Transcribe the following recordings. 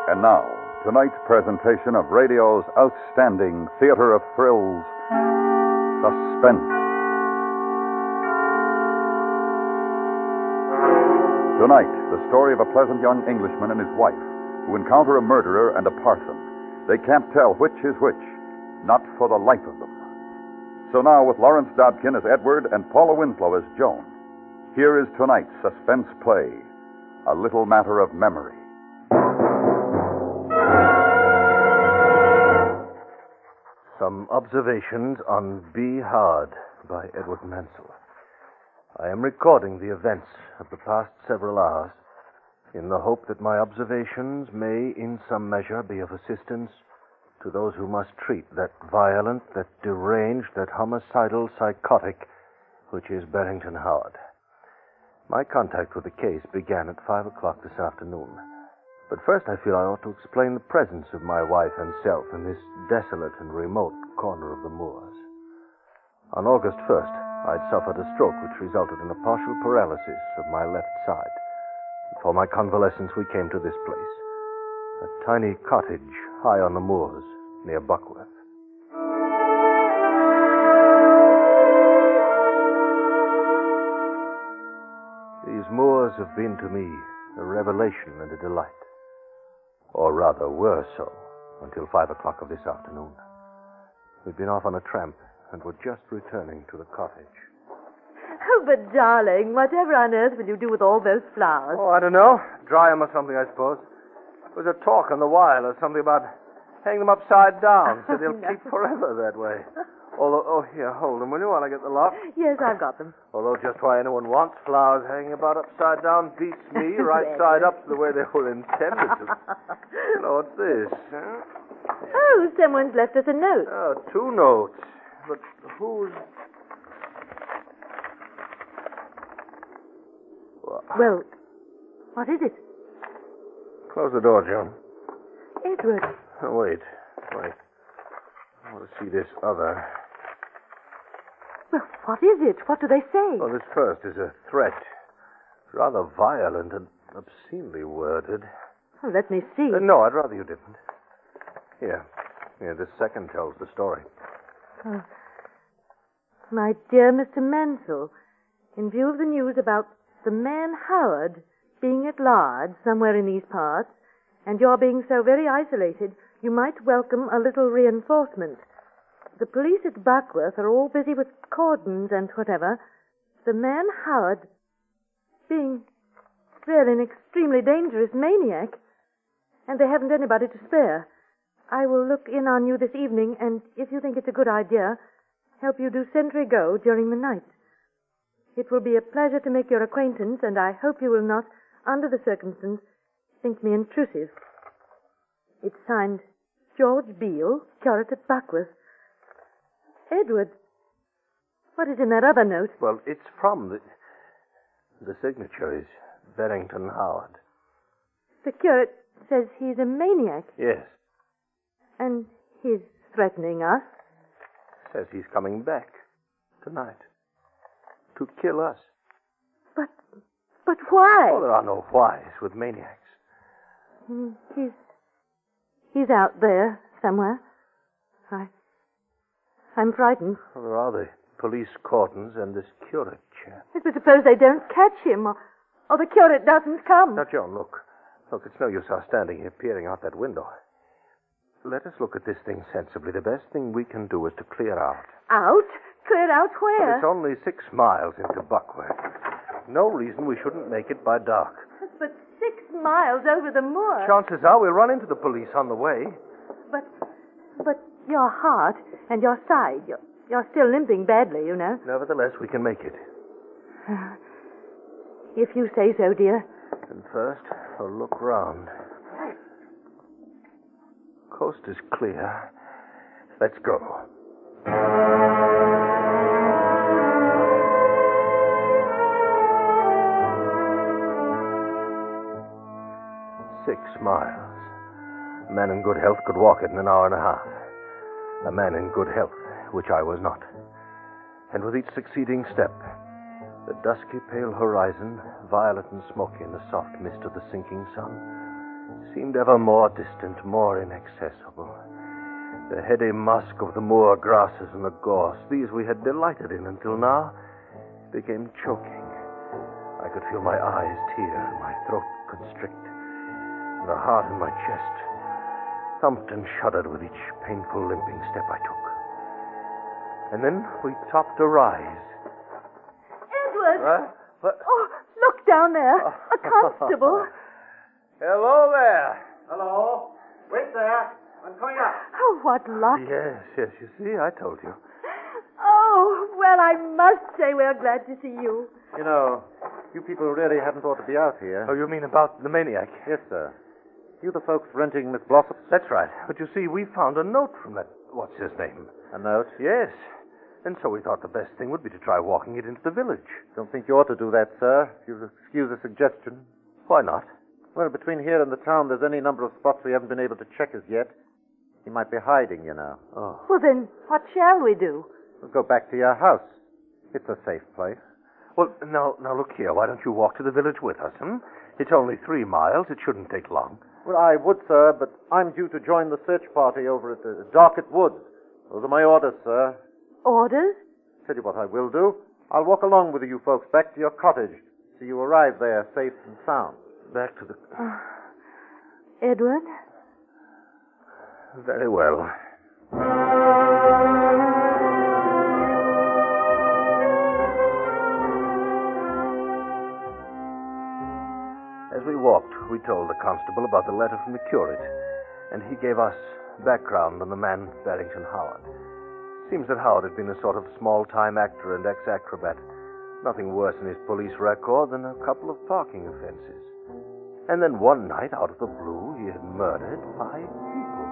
And now, tonight's presentation of radio's outstanding theater of thrills, Suspense. Tonight, the story of a pleasant young Englishman and his wife who encounter a murderer and a parson. They can't tell which is which, not for the life of them. So now, with Lawrence Dobkin as Edward and Paula Winslow as Joan, here is tonight's suspense play, A Little Matter of Memory. Some Observations on Be Hard by Edward Mansell. I am recording the events of the past several hours in the hope that my observations may in some measure be of assistance to those who must treat that violent, that deranged, that homicidal psychotic which is Barrington Howard. My contact with the case began at 5 o'clock this afternoon. But first I feel I ought to explain the presence of my wife and self in this desolate and remote corner of the moors. On August 1st, I'd suffered a stroke which resulted in a partial paralysis of my left side. For my convalescence, we came to this place, a tiny cottage high on the moors near Buckworth. These moors have been to me a revelation and a delight. Or rather, were so, until 5 o'clock of this afternoon. We'd been off on a tramp, and were just returning to the cottage. Oh, but darling, whatever on earth will you do with all those flowers? Oh, I don't know. Dry them or something, I suppose. There was a talk on the wire or something about hanging them upside down, so they'll keep forever that way. Although, here, hold them, will you, while I get the lock? Yes, I've got them. Although just why anyone wants flowers hanging about upside down beats me right side up to the way they were intended to. Hello, what's this? Huh? Oh, someone's left us a note. Oh, 2 notes. But who's... Well, what is it? Close the door, Joan. Edward. Oh, wait. I want to see this other. Well, what is it? What do they say? Oh, this first is a threat. It's rather violent and obscenely worded. Oh, let me see. No, I'd rather you didn't. Here, this second tells the story. Oh. My dear Mr. Mansell, in view of the news about the man Howard being at large somewhere in these parts, and your being so very isolated, you might welcome a little reinforcement. The police at Buckworth are all busy with cordons and whatever. The man Howard being really an extremely dangerous maniac, and they haven't anybody to spare. I will look in on you this evening, and if you think it's a good idea, help you do sentry go during the night. It will be a pleasure to make your acquaintance, and I hope you will not, under the circumstances, think me intrusive. It's signed George Beale, curate at Buckworth. Edward, what is in that other note? Well, it's from the signature is Barrington Howard. The curate says he's a maniac. Yes. And he's threatening us. Says he's coming back tonight to kill us. But why? Oh, there are no whys with maniacs. He's out there somewhere. I'm frightened. Well, there are the police cordons and this curate chap. But suppose they don't catch him, or the curate doesn't come. Now, Joan, look. Look, it's no use our standing here peering out that window. Let us look at this thing sensibly. The best thing we can do is to clear out. Out? Clear out where? Well, it's only 6 miles into Buckworth. No reason we shouldn't make it by dark. But 6 miles over the moor. Chances are we'll run into the police on the way. But your heart and your side, you're still limping badly, you know. Nevertheless, we can make it. If you say so, dear. And first, a look round. Coast is clear. Let's go. "6 miles. A man in good health could walk it in an hour and a half. A man in good health, which I was not. And with each succeeding step, the dusky pale horizon, violet and smoky in the soft mist of the sinking sun, seemed ever more distant, more inaccessible. The heady musk of the moor grasses and the gorse, these we had delighted in until now, became choking. I could feel my eyes tear and my throat constrict, and the heart in my chest thumped and shuddered with each painful limping step I took. And then we topped a rise. Edward! What? Oh, look down there. A constable. Hello there. Hello? Wait there. I'm coming up. Oh, what luck. Yes, you see, I told you. Oh, well, I must say we're glad to see you. You know, you people really hadn't ought to be out here. Oh, you mean about the maniac? Yes, sir. You the folks renting Miss Blossom? That's right. But you see, we found a note from that, what's his name? A note? Yes. And so we thought the best thing would be to try walking it into the village. Don't think you ought to do that, sir. If you'll excuse a suggestion. Why not? Well, between here and the town, there's any number of spots we haven't been able to check as yet. He might be hiding, you know. Oh. Well, then, what shall we do? We'll go back to your house. It's a safe place. Well, now look here. Why don't you walk to the village with us, It's only 3 miles. It shouldn't take long. Well, I would, sir, but I'm due to join the search party over at the Darket Woods. Those are my orders, sir. Orders? Tell you what I will do. I'll walk along with you folks back to your cottage, so you arrive there safe and sound. Back to the... Edward? Very well. As we walked, we told the constable about the letter from the curate, and he gave us background on the man Barrington Howard. Seems that Howard had been a sort of small-time actor and ex-acrobat. Nothing worse in his police record than a couple of parking offenses. And then one night, out of the blue, he had murdered 5 people.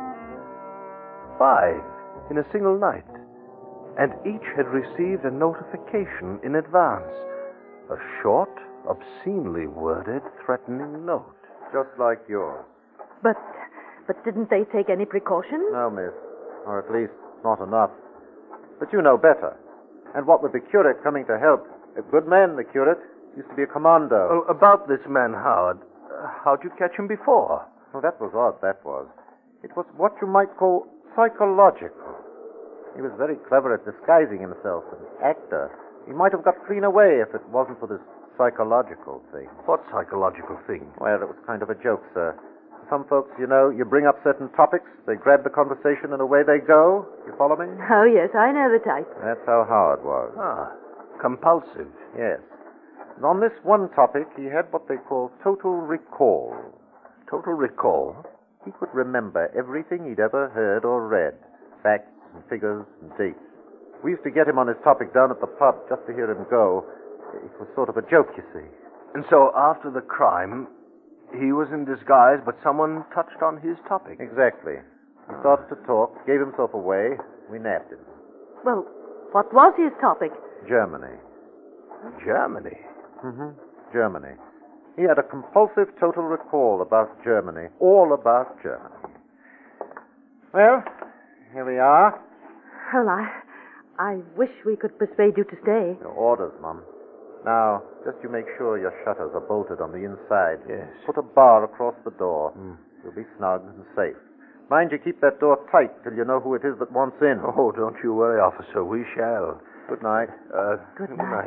5 in a single night. And each had received a notification in advance. A short, obscenely worded, threatening note. Just like yours. But didn't they take any precautions? No, miss. Or at least, not enough. But you know better. And what with the curate coming to help, a good man, the curate, used to be a commando. Oh, about this man, Howard, how'd you catch him before? Oh, that was odd, that was. It was what you might call psychological. He was very clever at disguising himself, an actor. He might have got clean away if it wasn't for this psychological thing. What psychological thing? Well, it was kind of a joke, sir. Some folks, you know, you bring up certain topics, they grab the conversation, and away they go. You follow me? Oh, yes, I know the type. That's how Howard was. Ah, compulsive. Yes. And on this one topic, he had what they call total recall. Total recall? He could remember everything he'd ever heard or read. Facts and figures and dates. We used to get him on his topic down at the pub just to hear him go. It was sort of a joke, you see. And so after the crime, he was in disguise, but someone touched on his topic. Exactly. He started to talk, gave himself away. We nabbed him. Well, what was his topic? Germany. Germany? Mm-hmm. Germany. He had a compulsive total recall about Germany. All about Germany. Well, here we are. Well, I wish we could persuade you to stay. Your orders, Mum. Now, just you make sure your shutters are bolted on the inside. Yes. Put a bar across the door. You'll be snug and safe. Mind you keep that door tight till you know who it is that wants in. Oh, don't you worry, officer. We shall. Good night. Good night.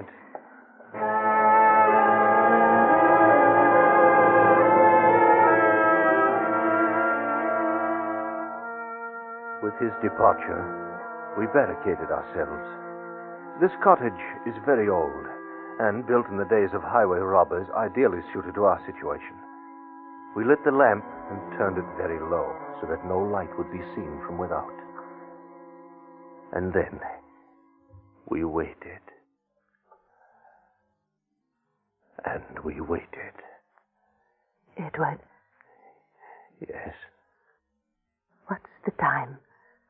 With his departure, we barricaded ourselves. This cottage is very old, and built in the days of highway robbers, ideally suited to our situation. We lit the lamp and turned it very low, so that no light would be seen from without. And then we waited. And we waited. Edward, Yes. what's the time?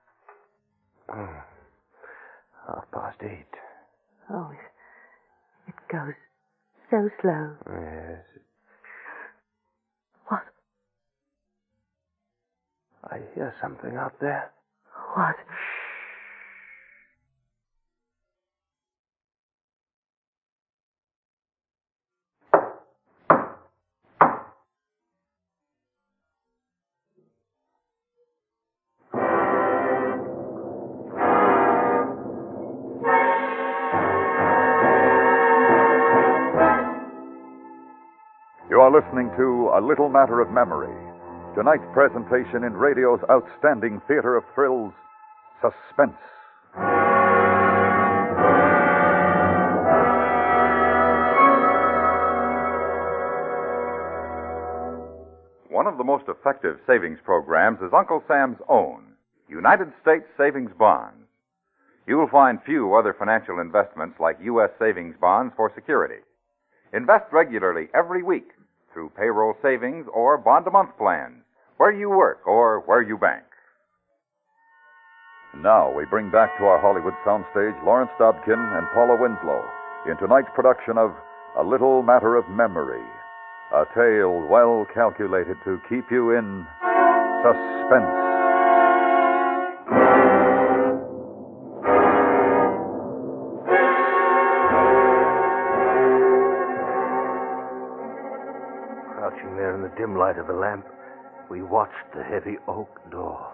8:30. Oh, it goes so slow. Yes. What? I hear something out there. What? are listening to A Little Matter of Memory, tonight's presentation in radio's outstanding theater of thrills, Suspense. One of the most effective savings programs is Uncle Sam's own, United States Savings Bonds. You will find few other financial investments like U.S. savings bonds for security. Invest regularly every week through payroll savings or bond-a-month plans, where you work or where you bank. Now we bring back to our Hollywood soundstage Lawrence Dobkin and Paula Winslow in tonight's production of A Little Matter of Memory, a tale well calculated to keep you in suspense. Crouching there in the dim light of the lamp, we watched the heavy oak door.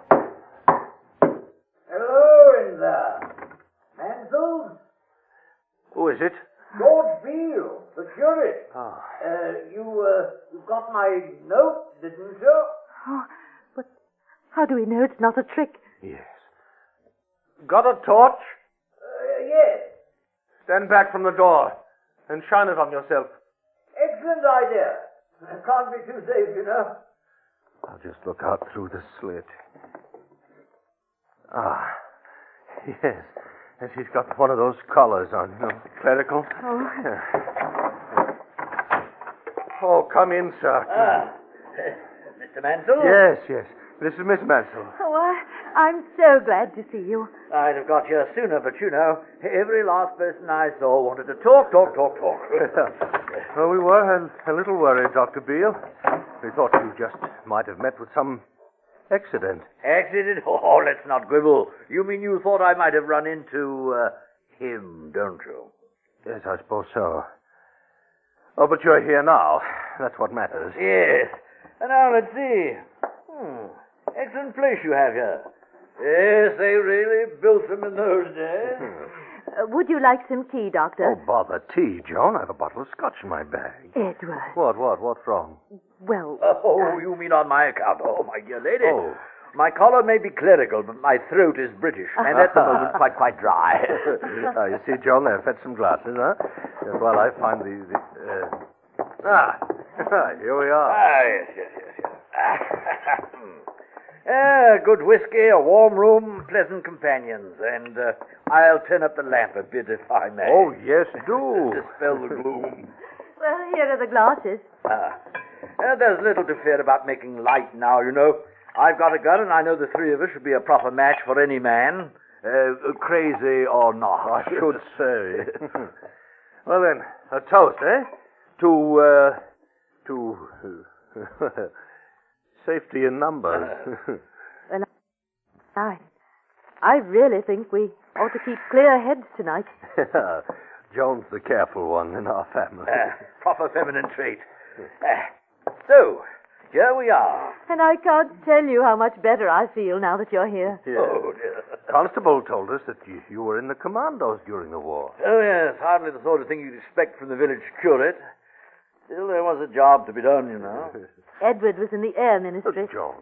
Hello in there. Mansell? Who is it? George Beale, the curate. Ah. You got my note, didn't you? Oh, but how do we know it's not a trick? Yes. Got a torch? Yes. Stand back from the door and shine it on yourself. Excellent idea. Can't be too safe, you know. I'll just look out through the slit. Ah, yes. And she's got one of those collars on, clerical. Oh. Yeah. Oh, come in, sir. Mr. Mansell? Yes. This is Miss Mansell. Oh, I'm so glad to see you. I'd have got here sooner, but you know, every last person I saw wanted to talk. Well, we were a little worried, Dr. Beale. We thought you just might have met with some accident. Accident? Oh, let's not quibble. You mean you thought I might have run into him, don't you? Yes, I suppose so. Oh, but you're here now. That's what matters. Yes. And now let's see. Excellent place you have here. Yes, they really built them in those days. Would you like some tea, Doctor? Oh, bother tea, Joan. I have a bottle of scotch in my bag. Edward. What's wrong? Well... Oh, you mean on my account? Oh, my dear lady. Oh. My collar may be clerical, but my throat is British, and at the moment quite dry. You see, Joan, I've had some glasses, huh? While I find the here we are. Yes. Good whiskey, a warm room, pleasant companions, and I'll turn up the lamp a bit if I may. Oh, yes, do. Dispel the gloom. Well, here are the glasses. There's little to fear about making light now, you know. I've got a gun, and I know the three of us should be a proper match for any man, crazy or not. I should say. Well, then, a toast, eh? To safety in numbers. Well, I really think we ought to keep clear heads tonight. Joan's the careful one in our family. Proper feminine trait. So, here we are. And I can't tell you how much better I feel now that you're here. Yes. Oh, dear. Constable told us that you were in the commandos during the war. Oh, yes, hardly the sort of thing you'd expect from the village curate. Still, there was a job to be done, you know. Edward was in the air ministry. Joan.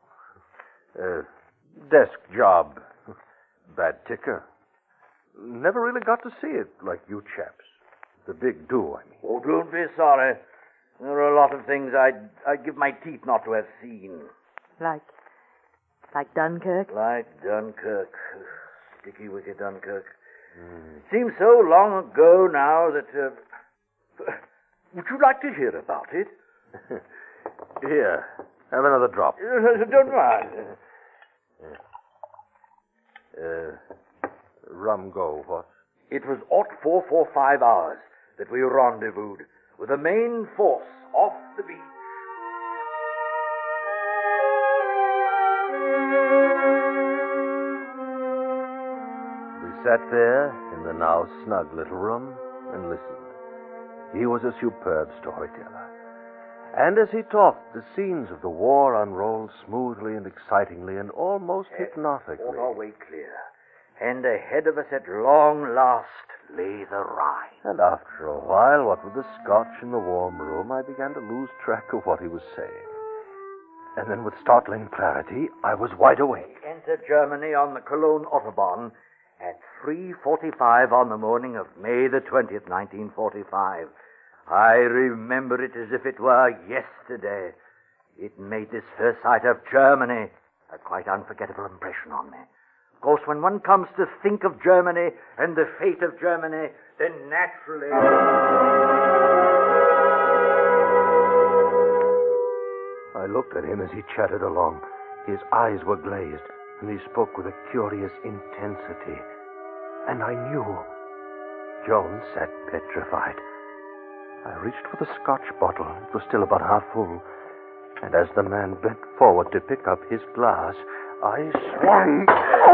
Desk job. Bad ticker. Never really got to see it like you chaps. The big do, I mean. Oh, don't be sorry. There are a lot of things I'd give my teeth not to have seen. Like Dunkirk? Like Dunkirk. Sticky wicket Dunkirk. Seems so long ago now that... would you like to hear about it? Here, have another drop. Don't mind. Rum go, what? It was 0445 hours that we rendezvoused with the main force off the beach. We sat there in the now snug little room and listened. He was a superb storyteller. And as he talked, the scenes of the war unrolled smoothly and excitingly and almost hypnotically. On our way clear. and ahead of us at long last lay the Rhine. And after a while, what with the scotch and the warm room, I began to lose track of what he was saying. And then with startling clarity, I was wide awake. Entered Germany on the Cologne Autobahn at 3:45 on the morning of May the 20th, 1945. I remember it as if it were yesterday. It made this first sight of Germany a quite unforgettable impression on me. Of course, when one comes to think of Germany and the fate of Germany, then naturally... I looked at him as he chattered along. His eyes were glazed, and he spoke with a curious intensity. And I knew. Jones sat petrified. I reached for the scotch bottle. It was still about half full. And as the man bent forward to pick up his glass, I swung.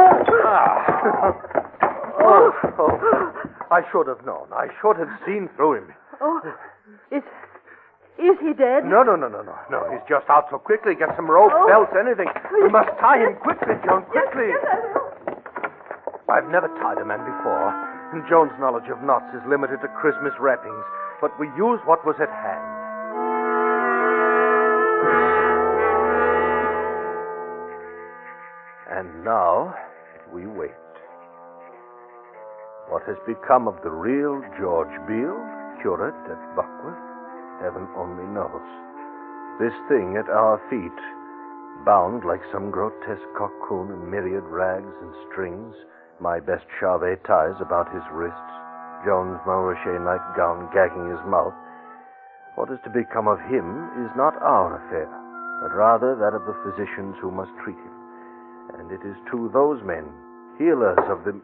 I should have known. I should have seen through him. Oh, is he dead? No. He's just out so quickly. Get some rope, belts, anything. We must tie him quickly, Joan, quickly. Yes. I've never tied a man before, and Joan's knowledge of knots is limited to Christmas wrappings, but we used what was at hand. And now, we wait. What has become of the real George Beale, curate at Buckworth, heaven only knows. This thing at our feet, bound like some grotesque cocoon in myriad rags and strings, my best Charvet ties about his wrists, Joan's Montrachet nightgown gagging his mouth. What is to become of him is not our affair, but rather that of the physicians who must treat him. And it is to those men, healers of the...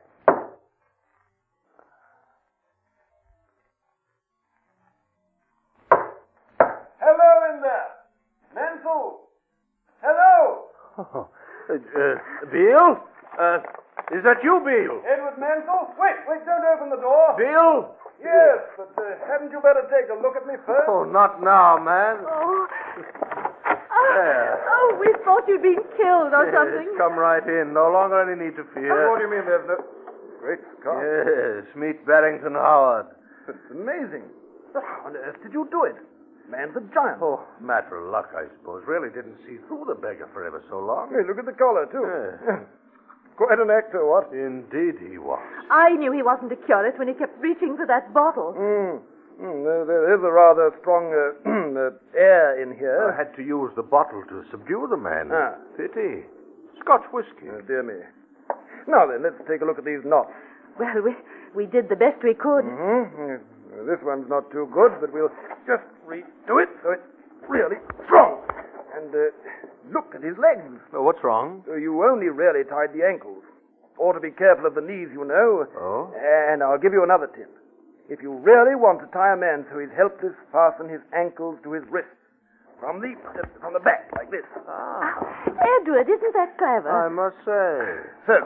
Hello in there! Mansell! Hello! Oh, Beale? Is that you, Beale? Edward Mansell? Wait, don't open the door. Beale? Yes, but hadn't you better take a look at me first? Oh, not now, man. Oh. There. Oh, we thought you'd been killed or something. Yes, come right in. No longer any need to fear. What do you mean there's no... Great Scott. Yes, meet Barrington Howard. It's amazing. How on earth did you do it? Man's a giant. Oh, matter of luck, I suppose. Really didn't see through the beggar for ever so long. Hey, look at the collar, too. Yes. Quite an actor, what? Indeed he was. I knew he wasn't a curate when he kept reaching for that bottle. There is a rather strong air in here. I had to use the bottle to subdue the man. Ah. Pity. Scotch whiskey. Oh, dear me. Now then, let's take a look at these knots. Well, we did the best we could. This one's not too good, but we'll just redo it so it's really strong. And look at his legs. Oh, what's wrong? You only really tied the ankles. Ought to be careful of the knees, you know. Oh? And I'll give you another tip. If you really want to tie a man so he's helpless, fasten his ankles to his wrists. From the back, like this. Ah. Edward, isn't that clever? I must say. So.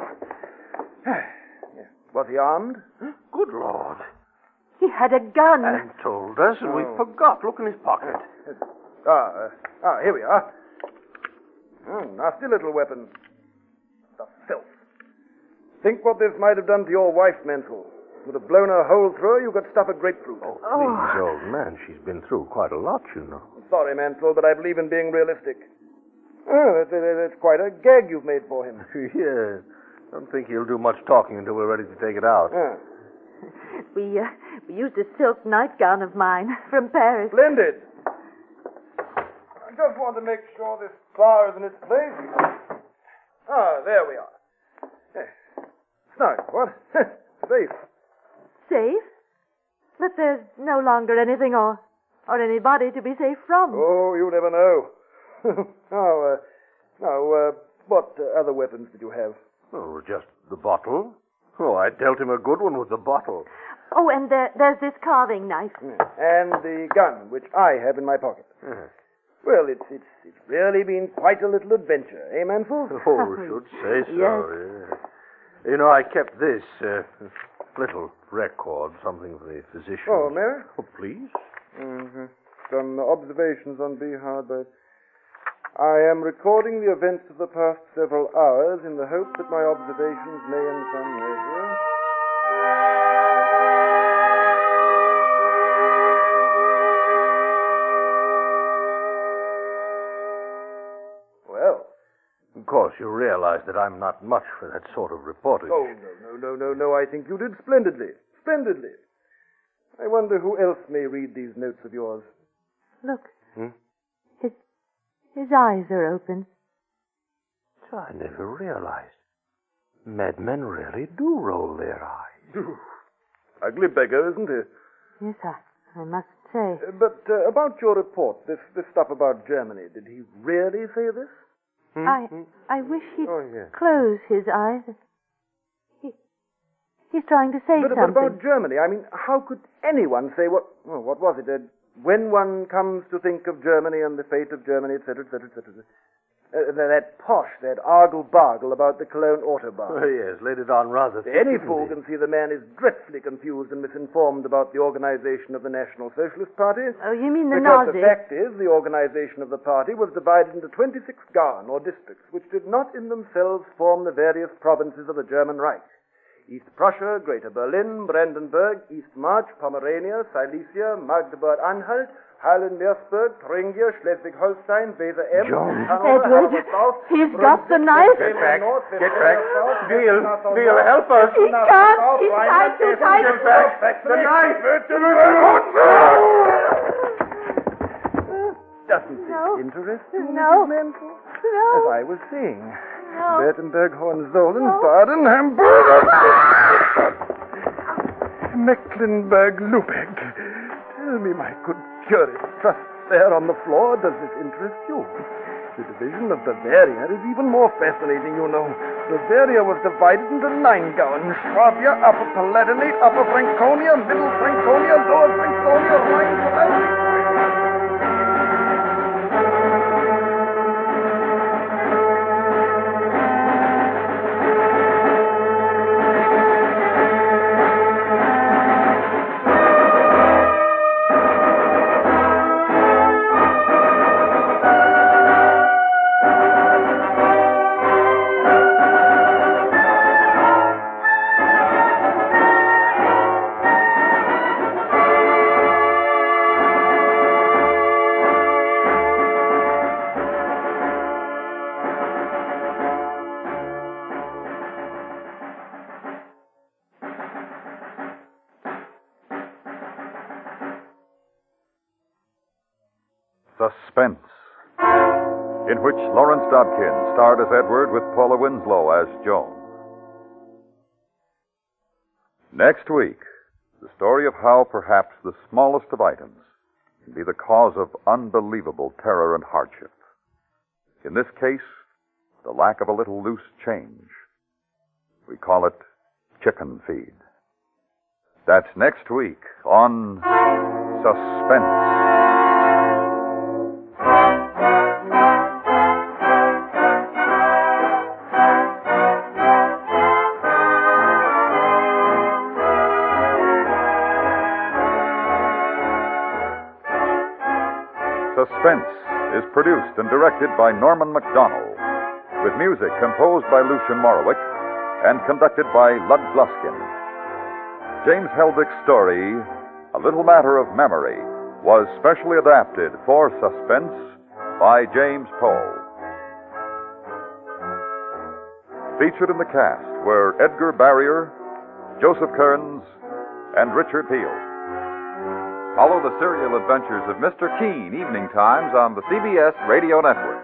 Was he armed? Good Lord. He had a gun. And told us, and we forgot. Look in his pocket. Here we are. Nasty little weapon. The filth. Think what this might have done to your wife, Mansell. Would have blown a hole through her, you could stuff a grapefruit. Oh, please, old man. She's been through quite a lot, you know. Sorry, Mansell, but I believe in being realistic. Oh, that's quite a gag you've made for him. Yes. Don't think he'll do much talking until we're ready to take it out. We used a silk nightgown of mine from Paris. Splendid. I just want to make sure this bar is in its place. There we are. Snug, what? Safe. Safe? But there's no longer anything or anybody to be safe from. Oh, you never know. Now, what other weapons did you have? Oh, just the bottle. Oh, I dealt him a good one with the bottle. Oh, and there's this carving knife. And the gun, which I have in my pocket. Well, it's really been quite a little adventure, eh, Mansell? Oh, we should say so, Yes. You know, I kept this little record, something for the physician. Oh, may I? Oh, please. Some observations on Behard, but I am recording the events of the past several hours in the hope that my observations may in some measure... Well... Of course, you realize that I'm not much for that sort of reporting. Oh, no. I think you did splendidly. Splendidly. I wonder who else may read these notes of yours. Look. His eyes are open. I never realized. Madmen really do roll their eyes. Ugly beggar, isn't he? Yes, I must say. But about your report, this stuff about Germany, did he really say this? I wish he'd close his eyes. He's trying to say something. But about Germany, I mean, how could anyone say what was it? When one comes to think of Germany and the fate of Germany, etc., etc., etc. That posh, that argle-bargle about the Cologne Autobahn. Oh, yes, laid it on rather thick. Any fool can see the man is dreadfully confused and misinformed about the organization of the National Socialist Party. Oh, you mean the Because Nazis? the fact is, the organization of the party was divided into 26 Garn, or districts, which did not in themselves form the various provinces of the German Reich. East Prussia, Greater Berlin, Brandenburg, East March, Pomerania, Silesia, Magdeburg-Anhalt, Halle-Meersburg, Thuringia, Schleswig-Holstein, Weser-Ems, Edward, he's got the knife. Get back. Neil, help us. He can't. He's tied too tight. Get back. The knife. Doesn't this interest you, No. Mrs. Mansell? No. As I was saying, No. Württemberg, Hohenzollern, Baden, Hamburg, Mecklenburg, Lubeck. Tell me, my good curate, just there on the floor, does this interest you? The division of Bavaria is even more fascinating, you know. Bavaria was divided into 9 Gauern: Swabia, Upper Palatinate, Upper Franconia, Middle Franconia, Lower Franconia, Rhine-Palatinate. Suspense, in which Lawrence Dobkin starred as Edward with Paula Winslow as Joan. Next week, the story of how perhaps the smallest of items can be the cause of unbelievable terror and hardship. In this case, the lack of a little loose change. We call it chicken feed. That's next week on Suspense. Suspense is produced and directed by Norman MacDonald, with music composed by Lucien Morawick and conducted by Lud Gluskin. James Heldick's story, A Little Matter of Memory, was specially adapted for Suspense by James Poe. Featured in the cast were Edgar Barrier, Joseph Kearns, and Richard Peel. Follow the serial adventures of Mr. Keene evening times on the CBS Radio Network.